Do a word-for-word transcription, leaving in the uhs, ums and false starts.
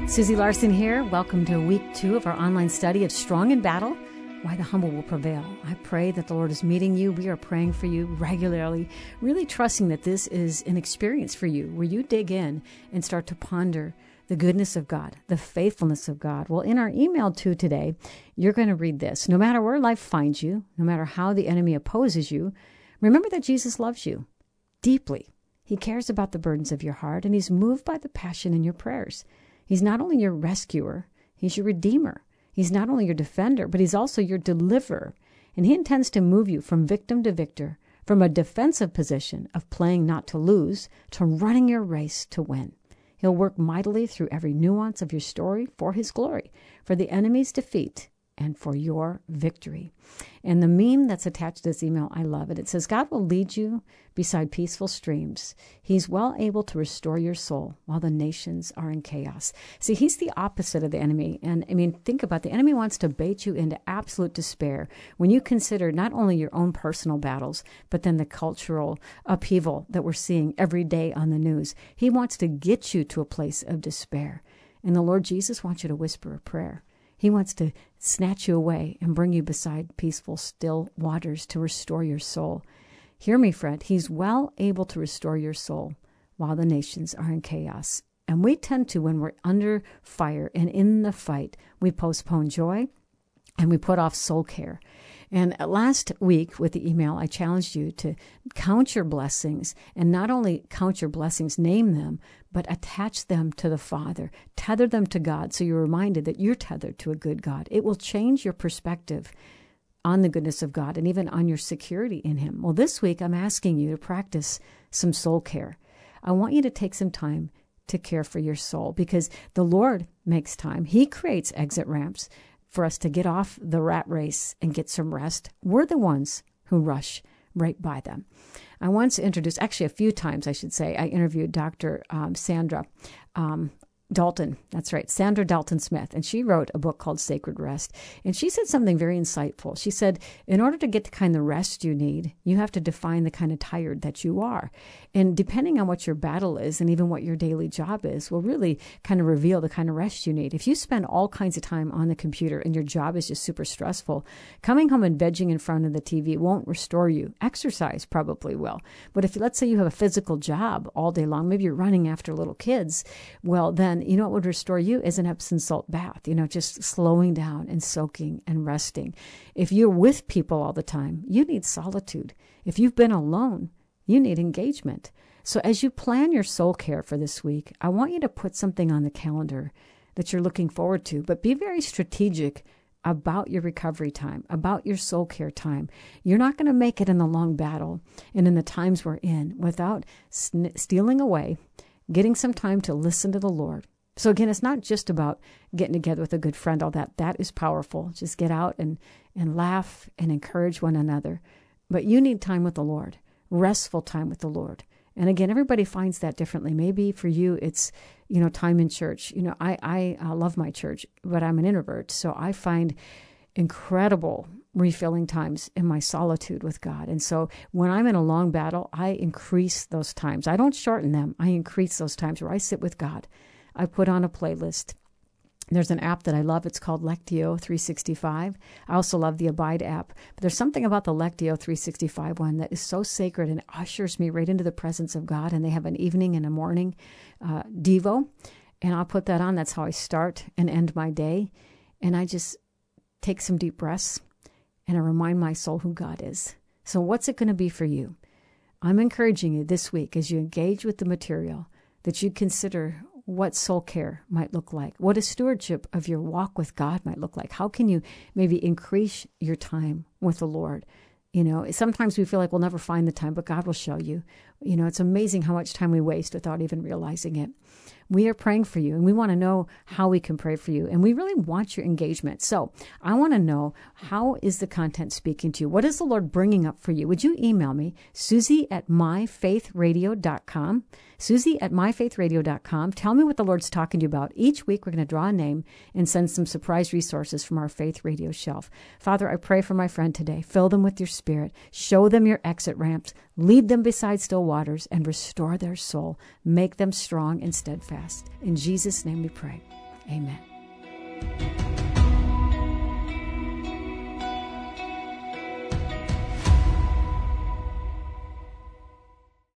Susie Larson here. Welcome to week two of our online study of Strong in Battle, Why the Humble Will Prevail. I pray that the Lord is meeting you. We are praying for you regularly, really trusting that this is an experience for you where you dig in and start to ponder the goodness of God, the faithfulness of God. Well, in our email to today, you're going to read this. No matter where life finds you, no matter how the enemy opposes you, remember that Jesus loves you deeply. He cares about the burdens of your heart, and he's moved by the passion in your prayers. He's not only your rescuer, he's your redeemer. He's not only your defender, but he's also your deliverer. And he intends to move you from victim to victor, from a defensive position of playing not to lose to running your race to win. He'll work mightily through every nuance of your story for his glory, for the enemy's defeat, and for your victory. And the meme that's attached to this email, I love it. It says, God will lead you beside peaceful streams. He's well able to restore your soul while the nations are in chaos. See, he's the opposite of the enemy. And I mean, think about it. The enemy wants to bait you into absolute despair when you consider not only your own personal battles, but then the cultural upheaval that we're seeing every day on the news. He wants to get you to a place of despair. And the Lord Jesus wants you to whisper a prayer. He wants to snatch you away and bring you beside peaceful, still waters to restore your soul. Hear me, friend. He's well able to restore your soul while the nations are in chaos. And we tend to, when we're under fire and in the fight, we postpone joy and we put off soul care. And last week with the email, I challenged you to count your blessings, and not only count your blessings, name them, but attach them to the Father. Tether them to God so you're reminded that you're tethered to a good God. It will change your perspective on the goodness of God and even on your security in him. Well, this week I'm asking you to practice some soul care. I want you to take some time to care for your soul, because the Lord makes time. He creates exit ramps for us to get off the rat race and get some rest. We're the ones who rush right by them. I once introduced, actually a few times I should say, I interviewed Doctor Um, Sandra um, Dalton. That's right, Sandra Dalton Smith. And she wrote a book called Sacred Rest. And she said something very insightful. She said, in order to get the kind of rest you need, you have to define the kind of tired that you are. And depending on what your battle is and even what your daily job is will really kind of reveal the kind of rest you need. If you spend all kinds of time on the computer and your job is just super stressful, coming home and vegging in front of the T V won't restore you. Exercise probably will. But if let's say you have a physical job all day long, maybe you're running after little kids, well then you know what would restore you is an Epsom salt bath, you know, just slowing down and soaking and resting. If you're with people all the time, you need solitude. If you've been alone, you need engagement. So as you plan your soul care for this week, I want you to put something on the calendar that you're looking forward to, but be very strategic about your recovery time, about your soul care time. You're not going to make it in the long battle and in the times we're in without sn- stealing away, getting some time to listen to the Lord. So again, it's not just about getting together with a good friend, all that. That is powerful. Just get out and, and laugh and encourage one another. But you need time with the Lord, restful time with the Lord. And again, everybody finds that differently. Maybe for you, it's, you know, time in church. You know, I, I uh, love my church, but I'm an introvert. So I find incredible refilling times in my solitude with God. And so when I'm in a long battle, I increase those times. I don't shorten them. I increase those times where I sit with God. I put on a playlist. There's an app that I love. It's called Lectio three sixty-five. I also love the Abide app. But there's something about the Lectio three sixty-five one that is so sacred and ushers me right into the presence of God. And they have an evening and a morning uh, Devo. And I'll put that on. That's how I start and end my day. And I just take some deep breaths. And I remind my soul who God is. So what's it going to be for you? I'm encouraging you this week as you engage with the material that you consider what soul care might look like, what a stewardship of your walk with God might look like. How can you maybe increase your time with the Lord? You know, sometimes we feel like we'll never find the time, but God will show you. You know, it's amazing how much time we waste without even realizing it. We are praying for you, and we want to know how we can pray for you, and we really want your engagement. So I want to know, how is the content speaking to you? What is the Lord bringing up for you? Would you email me, Susie at my faith radio dot com, Susie at my faith radio dot com. Tell me what the Lord's talking to you about. Each week, we're going to draw a name and send some surprise resources from our Faith Radio shelf. Father, I pray for my friend today. Fill them with your Spirit. Show them your exit ramps. Lead them beside still waters and restore their soul. Make them strong and steadfast. In Jesus' name we pray. Amen.